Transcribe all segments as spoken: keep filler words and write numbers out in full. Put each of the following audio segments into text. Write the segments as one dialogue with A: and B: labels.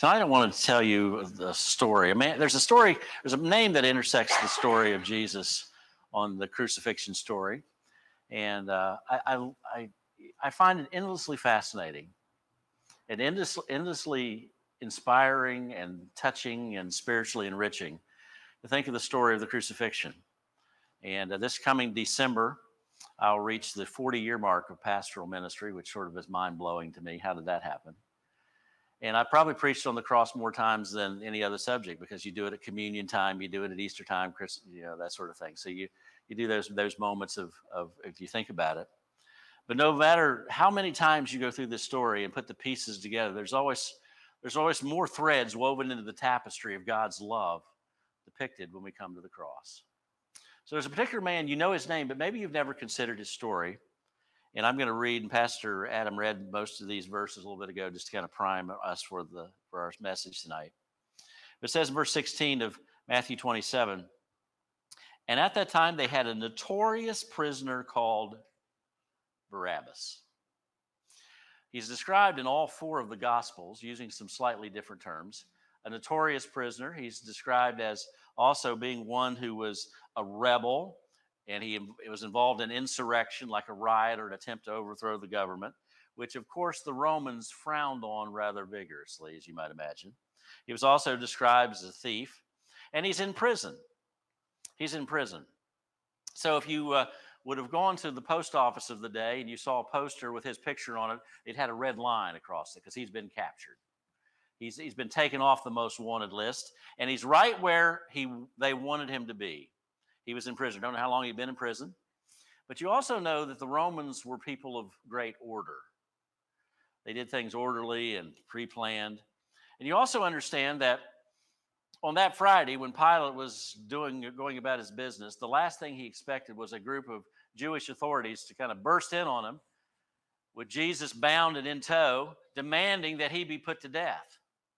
A: Tonight I wanted to tell you the story. A man, there's a story, there's a name that intersects the story of Jesus on the crucifixion story. And uh, I, I, I, I find it endlessly fascinating and endless, endlessly inspiring and touching and spiritually enriching to think of the story of the crucifixion. And uh, this coming December, I'll reach the forty-year mark of pastoral ministry, which sort of is mind-blowing to me. How did that happen? And I probably preached on the cross more times than any other subject because you do it at communion time, you do it at Easter time, Chris, you know, that sort of thing. So you you do those those moments of of if you think about it. But no matter how many times you go through this story and put the pieces together, there's always there's always more threads woven into the tapestry of God's love depicted when we come to the cross. So there's a particular man, you know his name, but maybe you've never considered his story. And I'm going to read, and Pastor Adam read most of these verses a little bit ago just to kind of prime us for the for our message tonight. It says in verse sixteen of Matthew twenty-seven, and at that time they had a notorious prisoner called Barabbas. He's described in all four of the Gospels using some slightly different terms. A notorious prisoner, he's described as also being one who was a rebel, and he was involved in insurrection, like a riot or an attempt to overthrow the government, which, of course, the Romans frowned on rather vigorously, as you might imagine. He was also described as a thief, and he's in prison. He's in prison. So if you uh, would have gone to the post office of the day and you saw a poster with his picture on it, it had a red line across it because he's been captured. He's, he's been taken off the most wanted list, and he's right where he they wanted him to be. He was in prison. Don't know how long he'd been in prison. But you also know that the Romans were people of great order. They did things orderly and pre-planned. And you also understand that on that Friday, when Pilate was doing going about his business, the last thing he expected was a group of Jewish authorities to kind of burst in on him with Jesus bound and in tow, demanding that he be put to death.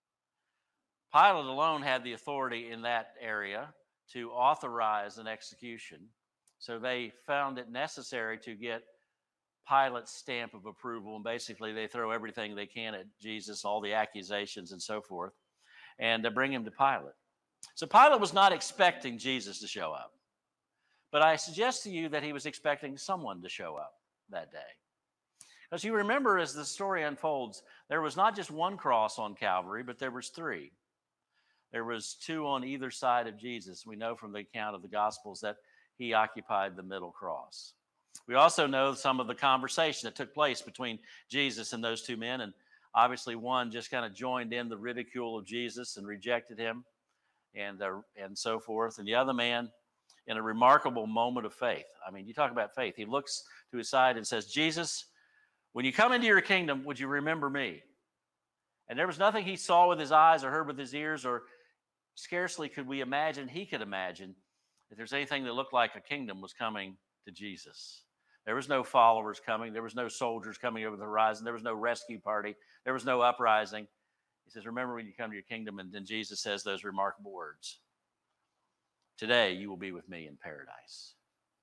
A: Pilate alone had the authority in that area to authorize an execution. So they found it necessary to get Pilate's stamp of approval, and basically they throw everything they can at Jesus, all the accusations and so forth, and to bring him to Pilate. So Pilate was not expecting Jesus to show up, but I suggest to you that he was expecting someone to show up that day. Because you remember, as the story unfolds, there was not just one cross on Calvary, but there was three. There was two on either side of Jesus. We know from the account of the Gospels that he occupied the middle cross. We also know some of the conversation that took place between Jesus and those two men. And obviously one just kind of joined in the ridicule of Jesus and rejected him and, uh, and so forth. And the other man, in a remarkable moment of faith. I mean, you talk about faith. He looks to his side and says, Jesus, when you come into your kingdom, would you remember me? And there was nothing he saw with his eyes or heard with his ears, or scarcely could we imagine he could imagine that there's anything that looked like a kingdom was coming to Jesus. There was no followers coming. There was no soldiers coming over the horizon. There was no rescue party. There was no uprising. He says, remember when you come to your kingdom. And then Jesus says those remarkable words. Today you will be with me in paradise.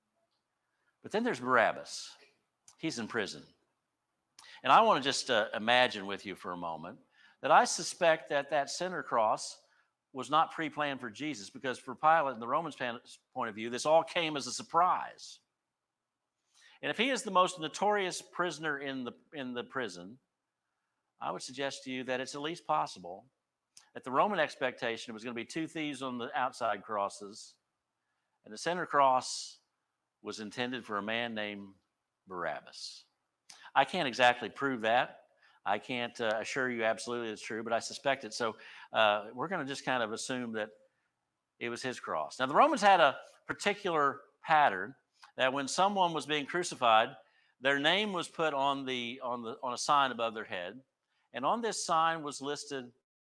A: But then there's Barabbas. He's in prison. And I want to just uh, imagine with you for a moment that I suspect that that center cross was not pre-planned for Jesus, because for Pilate and the Romans' point of view, this all came as a surprise. And if he is the most notorious prisoner in the in the prison, I would suggest to you that it's at least possible that the Roman expectation was going to be two thieves on the outside crosses, and the center cross was intended for a man named Barabbas. I can't exactly prove that. I can't uh, assure you absolutely it's true, but I suspect it. So uh, we're going to just kind of assume that it was his cross. Now, the Romans had a particular pattern that when someone was being crucified, their name was put on the on the on a sign above their head, and on this sign was listed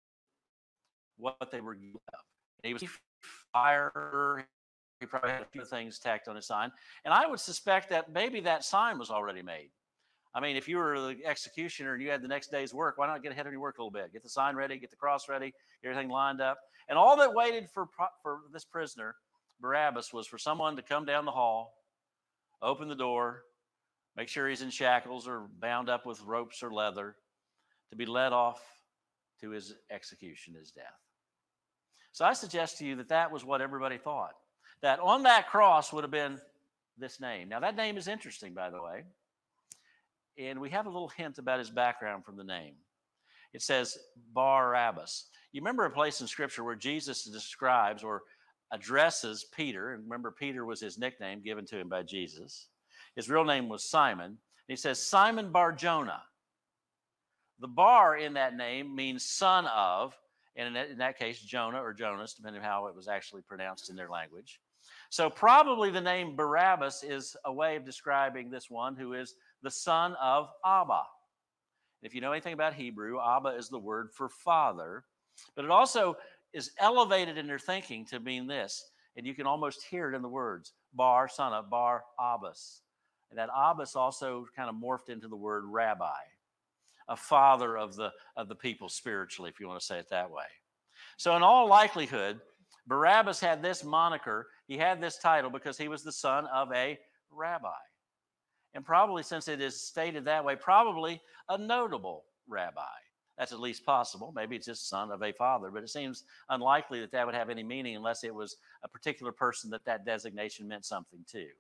A: what they were guilty of. He was fire. He probably had a few things tacked on his sign, and I would suspect that maybe that sign was already made. I mean, if you were the executioner and you had the next day's work, why not get ahead of your work a little bit? Get the sign ready, get the cross ready, get everything lined up. And all that waited for, for this prisoner, Barabbas, was for someone to come down the hall, open the door, make sure he's in shackles or bound up with ropes or leather, to be led off to his execution, his death. So I suggest to you that that was what everybody thought, that on that cross would have been this name. Now, that name is interesting, by the way, and we have a little hint about his background from the name. It says Barabbas. You remember a place in Scripture where Jesus describes or addresses Peter, and remember Peter was his nickname given to him by Jesus. His real name was Simon. And he says, Simon Bar-Jonah. The bar in that name means son of, and in that, in that case, Jonah or Jonas, depending on how it was actually pronounced in their language. So probably the name Barabbas is a way of describing this one who is the son of Abba. If you know anything about Hebrew, Abba is the word for father, but it also is elevated in their thinking to mean this, and you can almost hear it in the words, Bar, son of, Bar, Abbas. And that Abbas also kind of morphed into the word rabbi, a father of the, of the people spiritually, if you want to say it that way. So in all likelihood, Barabbas had this moniker, he had this title because he was the son of a rabbi. And probably, since it is stated that way, probably a notable rabbi. That's at least possible. Maybe it's just son of a father, but it seems unlikely that that would have any meaning unless it was a particular person that that designation meant something to.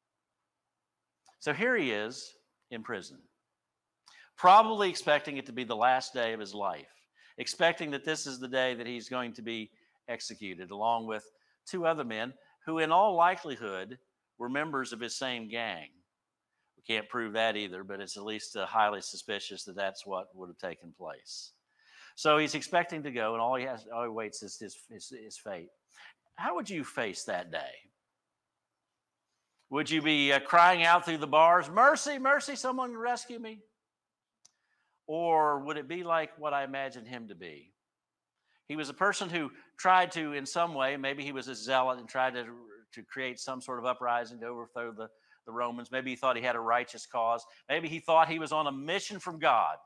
A: So here he is in prison, probably expecting it to be the last day of his life, expecting that this is the day that he's going to be executed, along with two other men who in all likelihood were members of his same gang. We can't prove that either, but it's at least uh, highly suspicious that that's what would have taken place. So he's expecting to go, and all he has, all he waits is his, his, his fate. How would you face that day? Would you be uh, crying out through the bars, mercy, mercy, someone rescue me? Or would it be like what I imagined him to be? He was a person who tried to, in some way, maybe he was a zealot and tried to, to create some sort of uprising to overthrow the, the Romans. Maybe he thought he had a righteous cause. Maybe he thought he was on a mission from God.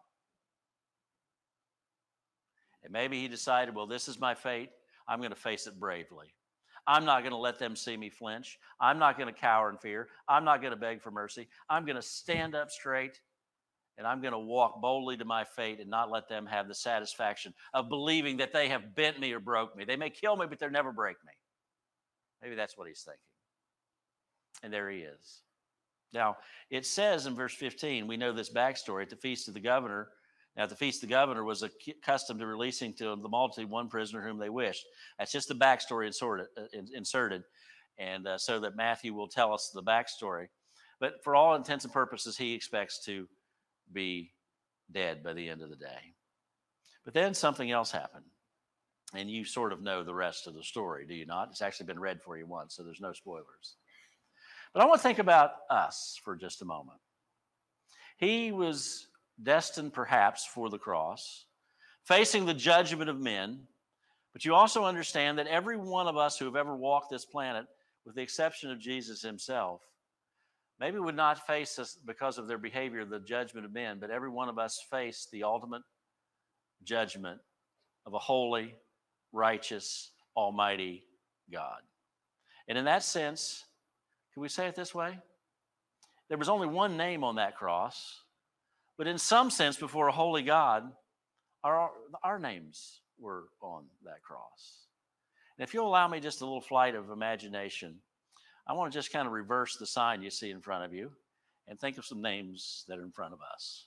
A: And maybe he decided, well, this is my fate. I'm going to face it bravely. I'm not going to let them see me flinch. I'm not going to cower in fear. I'm not going to beg for mercy. I'm going to stand up straight, and I'm going to walk boldly to my fate and not let them have the satisfaction of believing that they have bent me or broke me. They may kill me, but they'll never break me. Maybe that's what he's thinking. And there he is. Now, it says in verse fifteen, we know this backstory. At the feast of the governor, now at the feast the governor was accustomed to releasing to the multitude one prisoner whom they wished. That's just the backstory inserted, inserted and uh, so that Matthew will tell us the backstory. But for all intents and purposes, he expects to be dead by the end of the day. But then something else happened. And you sort of know the rest of the story, do you not? It's actually been read for you once, so there's no spoilers. But I want to think about us for just a moment. He was destined perhaps for the cross, facing the judgment of men, but you also understand that every one of us who have ever walked this planet, with the exception of Jesus himself, maybe would not face us because of their behavior, the judgment of men, but every one of us faced the ultimate judgment of a holy, righteous, almighty God. And in that sense, can we say it this way? There was only one name on that cross, but in some sense, before a holy God, our, our names were on that cross. And if you'll allow me just a little flight of imagination, I want to just kind of reverse the sign you see in front of you and think of some names that are in front of us.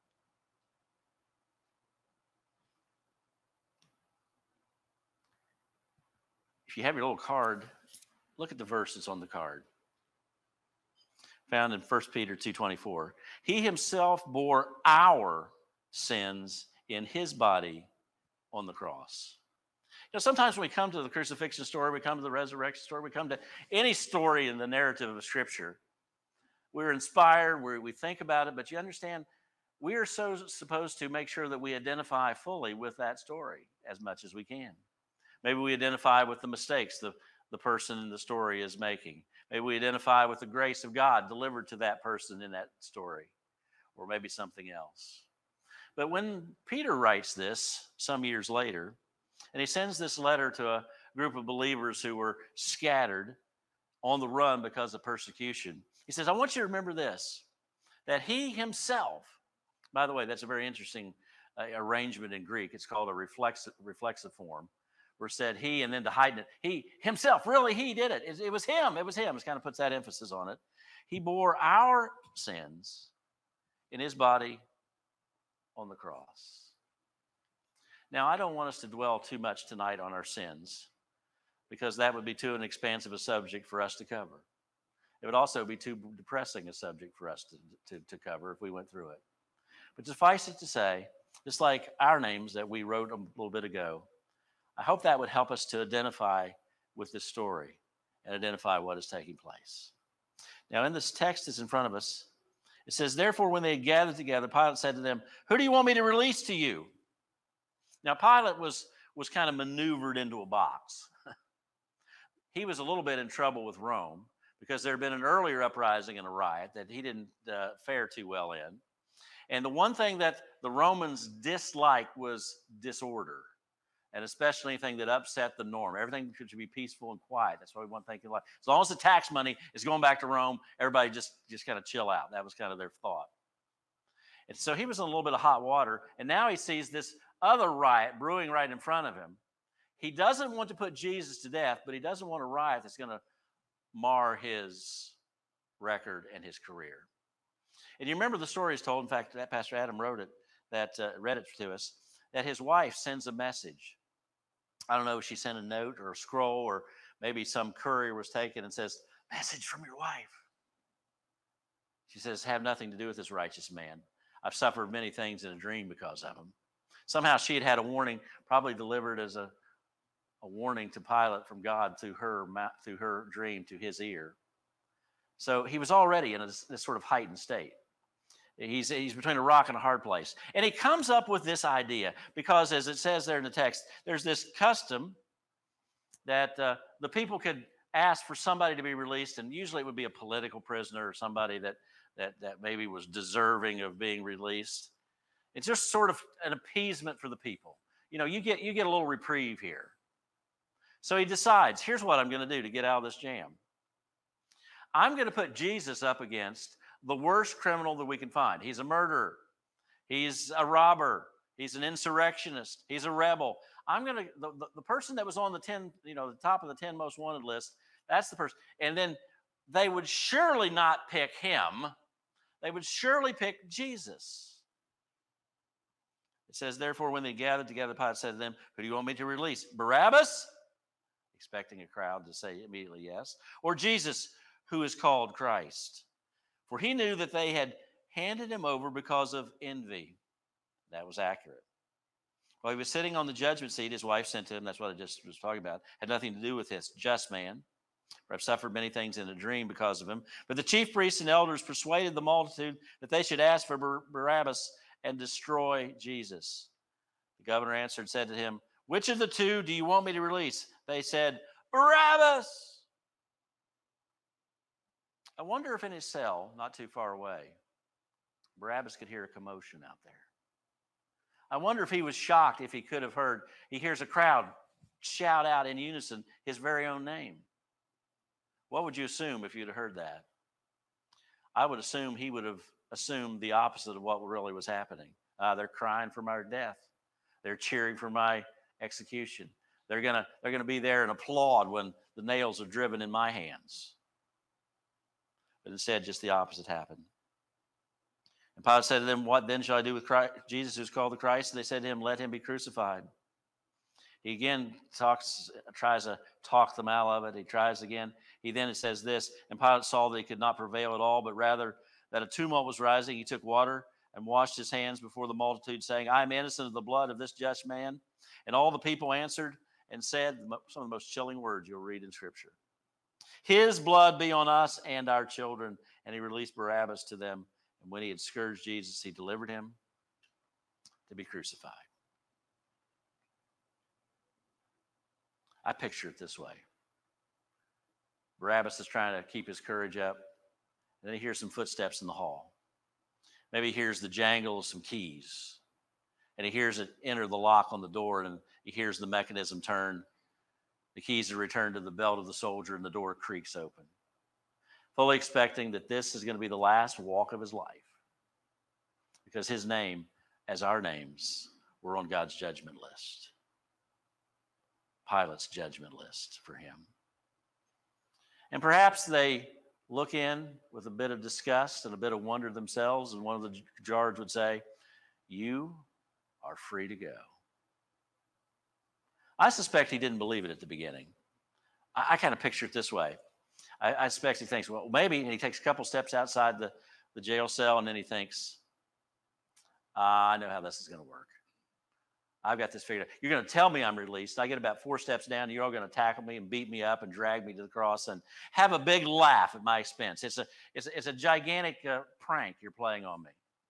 A: If you have your little card, look at the verses on the card. Found in First Peter two twenty-four. He himself bore our sins in his body on the cross. You know, sometimes when we come to the crucifixion story, we come to the resurrection story, we come to any story in the narrative of Scripture, we're inspired, we're, we think about it, but you understand, we are so supposed to make sure that we identify fully with that story as much as we can. Maybe we identify with the mistakes the, the person in the story is making. Maybe we identify with the grace of God delivered to that person in that story, or maybe something else. But when Peter writes this some years later, and he sends this letter to a group of believers who were scattered on the run because of persecution, he says, I want you to remember this, that he himself, by the way, that's a very interesting uh, arrangement in Greek. It's called a reflexive, reflexive form, where it said he, and then to heighten it, he himself, really, he did it. It, it was him. It was him. It kind of puts that emphasis on it. He bore our sins in his body on the cross. Now, I don't want us to dwell too much tonight on our sins, because that would be too an expansive a subject for us to cover. It would also be too depressing a subject for us to, to, to cover if we went through it. But suffice it to say, just like our names that we wrote a little bit ago, I hope that would help us to identify with this story and identify what is taking place. Now, in this text that's in front of us, it says, therefore, when they had gathered together, Pilate said to them, who do you want me to release to you? Now, Pilate was, was kind of maneuvered into a box. He was a little bit in trouble with Rome because there had been an earlier uprising and a riot that he didn't uh, fare too well in. And the one thing that the Romans disliked was disorder, and especially anything that upset the norm. Everything should be peaceful and quiet. That's what we want to think. Like, as long as the tax money is going back to Rome, everybody just, just kind of chill out. That was kind of their thought. And so he was in a little bit of hot water, and now he sees this other riot brewing right in front of him. He doesn't want to put Jesus to death, but he doesn't want a riot that's going to mar his record and his career. And you remember the story is told, in fact, that Pastor Adam wrote it, that uh, read it to us, that his wife sends a message. I don't know if she sent a note or a scroll, or maybe some courier was taken and says, message from your wife. She says, have nothing to do with this righteous man. I've suffered many things in a dream because of him. Somehow she had had a warning, probably delivered as a, a warning to Pilate from God through her, through her dream to his ear. So he was already in a, this sort of heightened state. He's, he's between a rock and a hard place. And he comes up with this idea because, as it says there in the text, there's this custom that uh, the people could ask for somebody to be released, and usually it would be a political prisoner or somebody that, that, that maybe was deserving of being released. It's just sort of an appeasement for the people. You know, you get, you get a little reprieve here. So he decides, here's what I'm going to do to get out of this jam. I'm going to put Jesus up against the worst criminal that we can find. He's a murderer. He's a robber. He's an insurrectionist. He's a rebel. I'm going to, the, the, the person that was on the ten, you know, the top of the ten most wanted list, that's the person. And then they would surely not pick him. They would surely pick Jesus. It says, therefore, when they gathered together, Pilate said to them, who do you want me to release? Barabbas? Expecting a crowd to say immediately yes. Or Jesus, who is called Christ? For he knew that they had handed him over because of envy. That was accurate. While he was sitting on the judgment seat, his wife sent to him. That's what I just was talking about. Had nothing to do with this just man. For I've suffered many things in a dream because of him. But the chief priests and elders persuaded the multitude that they should ask for Bar- Barabbas and destroy Jesus. The governor answered and said to him, which of the two do you want me to release? They said, Barabbas. I wonder if in his cell, not too far away, Barabbas could hear a commotion out there. I wonder if he was shocked if he could have heard, he hears a crowd shout out in unison his very own name. What would you assume if you'd have heard that? I would assume he would have assumed the opposite of what really was happening. Uh, they're crying for my death. They're cheering for my execution. They're gonna, they're gonna be there and applaud when the nails are driven in my hands. But instead, just the opposite happened. And Pilate said to them, what then shall I do with Christ, Jesus, who's called the Christ? And they said to him, let him be crucified. He again talks, tries to talk them out of it. He tries again. He then says this, and Pilate saw that he could not prevail at all, but rather that a tumult was rising. He took water and washed his hands before the multitude, saying, I am innocent of the blood of this just man. And all the people answered and said some of the most chilling words you'll read in Scripture. His blood be on us and our children. And he released Barabbas to them. And when he had scourged Jesus, he delivered him to be crucified. I picture it this way. Barabbas is trying to keep his courage up. And then he hears some footsteps in the hall. Maybe he hears the jangle of some keys. And he hears it enter the lock on the door, and he hears the mechanism turn. The keys are returned to the belt of the soldier, and the door creaks open. Fully expecting that this is going to be the last walk of his life. Because his name as our names were on God's judgment list, Pilate's judgment list for him. And perhaps they look in with a bit of disgust and a bit of wonder themselves, and one of the guards would say, "You are free to go." I suspect he didn't believe it at the beginning. I, I kind of picture it this way. I, I suspect he thinks, well, maybe, and he takes a couple steps outside the, the jail cell, and then he thinks, ah, I know how this is going to work. I've got this figured out. You're going to tell me I'm released. I get about four steps down, and you're all going to tackle me and beat me up and drag me to the cross and have a big laugh at my expense. It's a, it's a, it's a gigantic uh, prank you're playing on me.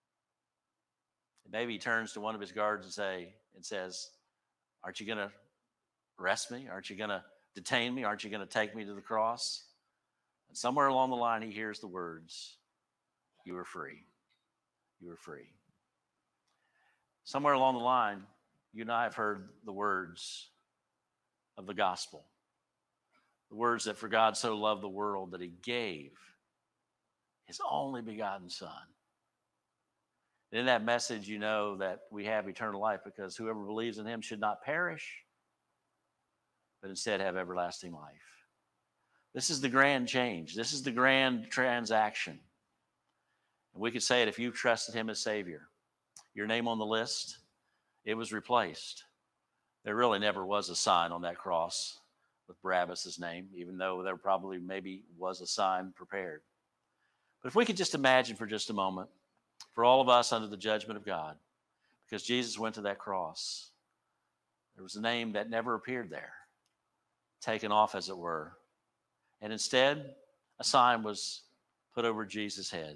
A: And maybe he turns to one of his guards and say and says, aren't you going to arrest me? Aren't you going to detain me? Aren't you going to take me to the cross? And somewhere along the line, he hears the words, you are free. You are free. Somewhere along the line, you and I have heard the words of the gospel. The words that for God so loved the world that he gave his only begotten son. And in that message, you know that we have eternal life because whoever believes in him should not perish, but instead have everlasting life. This is the grand change. This is the grand transaction. And we could say it if you've trusted him as Savior. Your name on the list, it was replaced. There really never was a sign on that cross with Barabbas' name, even though there probably maybe was a sign prepared. But if we could just imagine for just a moment, for all of us under the judgment of God, because Jesus went to that cross, there was a name that never appeared there, taken off as it were. And instead, a sign was put over Jesus' head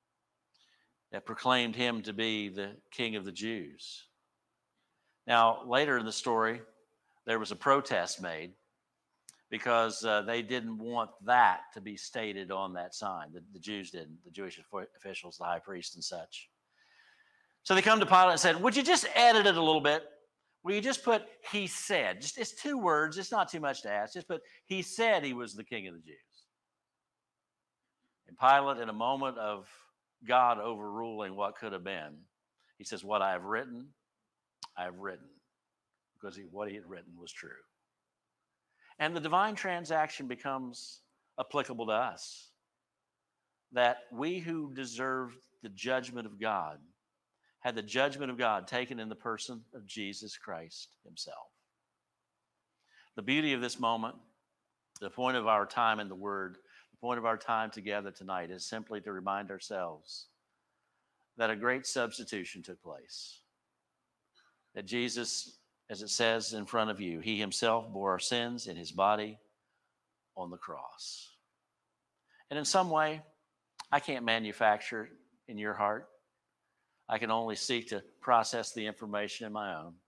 A: that proclaimed him to be the King of the Jews. Now, later in the story, there was a protest made because uh, they didn't want that to be stated on that sign. The, the Jews didn't, the Jewish officials, the high priest and such. So they come to Pilate and said, would you just edit it a little bit? Will you just put, he said? Just, it's two words. It's not too much to ask. Just put, he said he was the King of the Jews. And Pilate, in a moment of God overruling what could have been, he says, what I have written, I have written. Because he, what he had written was true. And the divine transaction becomes applicable to us. That we who deserved the judgment of God had the judgment of God taken in the person of Jesus Christ himself. The beauty of this moment, the point of our time in the Word, the point of our time together tonight is simply to remind ourselves that a great substitution took place. That Jesus, as it says in front of you, he himself bore our sins in his body on the cross. And in some way, I can't manufacture it in your heart. I can only seek to process the information in my own.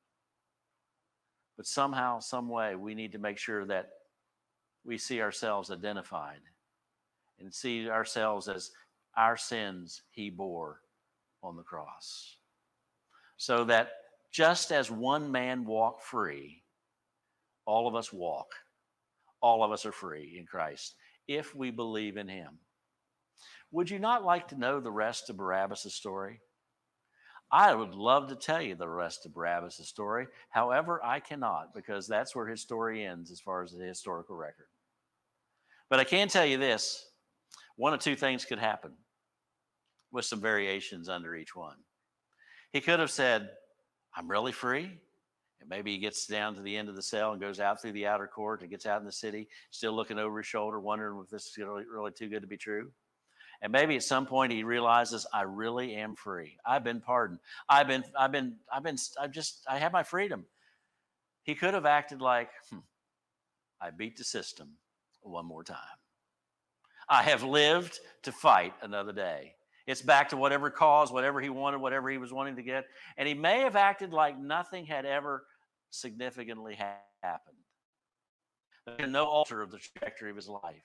A: But somehow, some way, we need to make sure that we see ourselves identified and see ourselves as our sins he bore on the cross. So that just as one man walked free, all of us walk. All of us are free in Christ if we believe in him. Would you not like to know the rest of Barabbas' story? I would love to tell you the rest of Barabbas' story. However, I cannot, because that's where his story ends as far as the historical record. But I can tell you this. One of two things could happen with some variations under each one. He could have said, I'm really free. And maybe he gets down to the end of the cell and goes out through the outer court and gets out in the city, still looking over his shoulder, wondering if this is really, really too good to be true. And maybe at some point he realizes, I really am free. I've been pardoned. I've been, I've been, I've been, I've just, I have my freedom. He could have acted like, hmm, I beat the system one more time. I have lived to fight another day. It's back to whatever cause, whatever he wanted, whatever he was wanting to get. And he may have acted like nothing had ever significantly ha- happened. There's no alter of the trajectory of his life.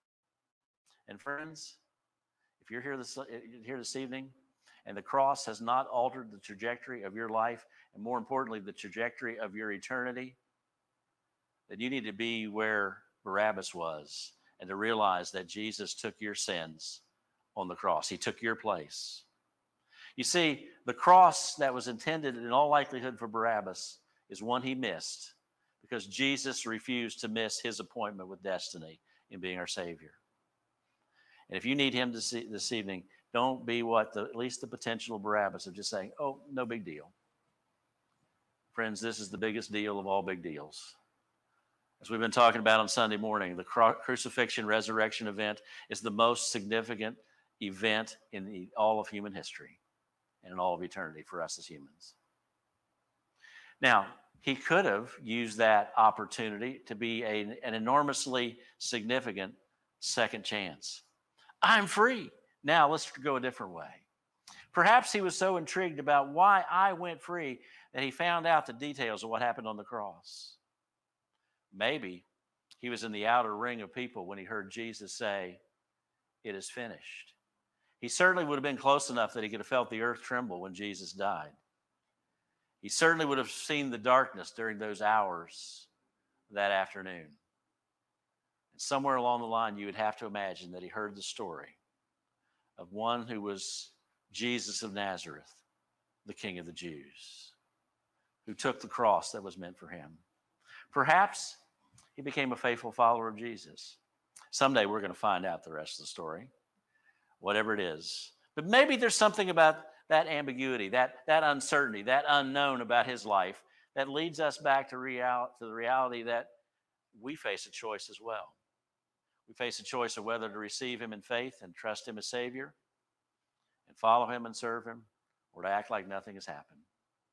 A: And friends, if you're here this, here this evening and the cross has not altered the trajectory of your life, and more importantly, the trajectory of your eternity, then you need to be where Barabbas was and to realize that Jesus took your sins on the cross. He took your place. You see, the cross that was intended in all likelihood for Barabbas is one he missed because Jesus refused to miss his appointment with destiny in being our Savior. And if you need him this, this evening, don't be what the, at least the potential Barabbas of just saying, oh, no big deal. Friends, this is the biggest deal of all big deals. As we've been talking about on Sunday morning, the cru- crucifixion resurrection event is the most significant event in the, all of human history and in all of eternity for us as humans. Now, he could have used that opportunity to be a, an enormously significant second chance. I'm free. Now let's go a different way. Perhaps he was so intrigued about why I went free that he found out the details of what happened on the cross. Maybe he was in the outer ring of people when he heard Jesus say, "It is finished." He certainly would have been close enough that he could have felt the earth tremble when Jesus died. He certainly would have seen the darkness during those hours that afternoon. And somewhere along the line, you would have to imagine that he heard the story of one who was Jesus of Nazareth, the King of the Jews, who took the cross that was meant for him. Perhaps he became a faithful follower of Jesus. Someday we're going to find out the rest of the story, whatever it is. But maybe there's something about that ambiguity, that, that uncertainty, that unknown about his life that leads us back to, real, to the reality that we face a choice as well. We face a choice of whether to receive him in faith and trust him as Savior and follow him and serve him, or to act like nothing has happened.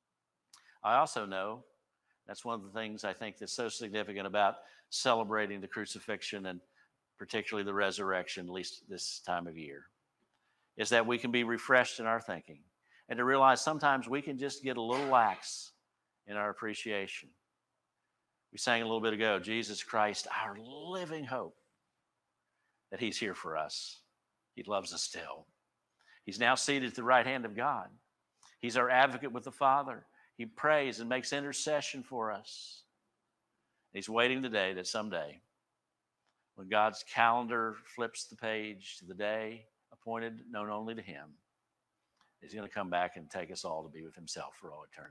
A: I also know that's one of the things I think that's so significant about celebrating the crucifixion and particularly the resurrection, at least this time of year, is that we can be refreshed in our thinking and to realize sometimes we can just get a little lax in our appreciation. We sang a little bit ago, Jesus Christ, our living hope, that he's here for us. He loves us still. He's now seated at the right hand of God. He's our advocate with the Father. He prays and makes intercession for us. He's waiting the day that someday, when God's calendar flips the page to the day appointed, known only to him, he's going to come back and take us all to be with himself for all eternity.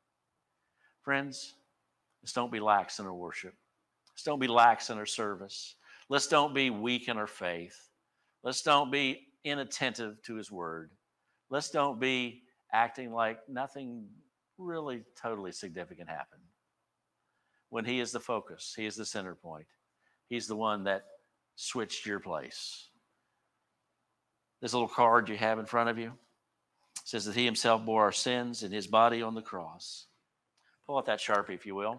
A: Friends, let's don't be lax in our worship. Let's don't be lax in our service. Let's don't be weak in our faith. Let's don't be inattentive to his word. Let's don't be acting like nothing really totally significant happened. When he is the focus, he is the center point. He's the one that switched your place. This little card you have in front of you says that he himself bore our sins in his body on the cross. Pull out that Sharpie, if you will.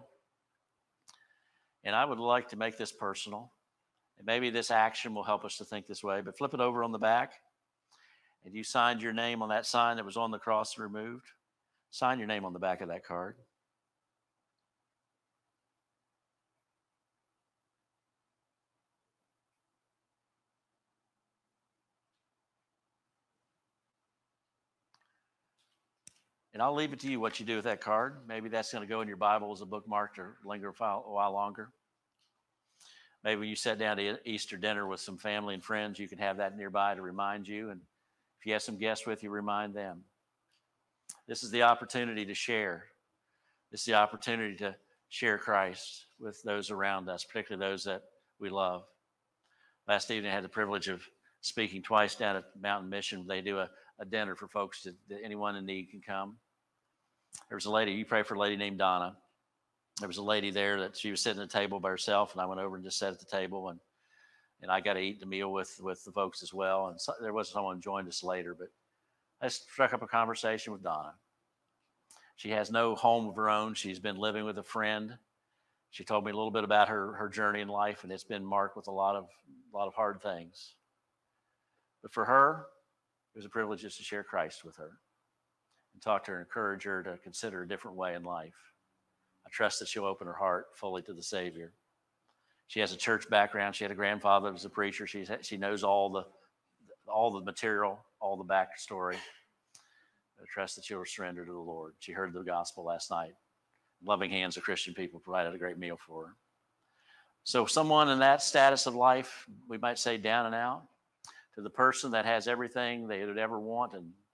A: And I would like to make this personal. And maybe this action will help us to think this way, but flip it over on the back. And you signed your name on that sign that was on the cross removed. Sign your name on the back of that card. And I'll leave it to you what you do with that card. Maybe that's going to go in your Bible as a bookmark to linger a while longer. Maybe you sat down to Easter dinner with some family and friends. You can have that nearby to remind you. And if you have some guests with you, remind them. This is the opportunity to share. This is the opportunity to share Christ with those around us, particularly those that we love. Last evening, I had the privilege of speaking twice down at Mountain Mission. They do a, a dinner for folks to, that anyone in need can come. There was a lady, you pray for a lady named Donna. There was a lady there that she was sitting at the table by herself, and I went over and just sat at the table, and and I got to eat the meal with with the folks as well. And so, there was someone joined us later, but I struck up a conversation with Donna. She has no home of her own. She's been living with a friend. She told me a little bit about her her journey in life, and it's been marked with a lot of a lot of hard things. But for her, it was a privilege just to share Christ with her and talk to her, encourage her to consider a different way in life. I trust that she'll open her heart fully to the Savior. She has a church background. She had a grandfather that was a preacher. She's, she knows all the all the material, all the backstory. I trust that she'll surrender to the Lord. She heard the gospel last night. Loving Hands of Christian People provided a great meal for her. So someone in that status of life, we might say down and out, to the person that has everything they would ever want and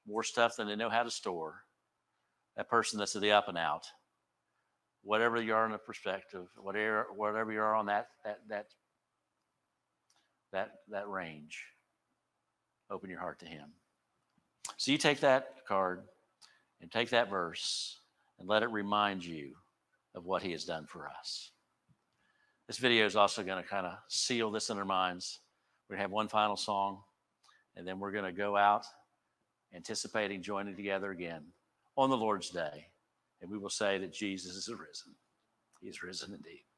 A: more stuff than they know how to store, that person that's the up and out, whatever you are in the perspective, whatever whatever you are on that that that that that range, open your heart to him. So you take that card and take that verse and let it remind you of what he has done for us. This video is also going to kind of seal this in our minds. We're going to have one final song, and then we're going to go out anticipating joining together again on the Lord's day. And we will say that Jesus is risen. He is risen indeed.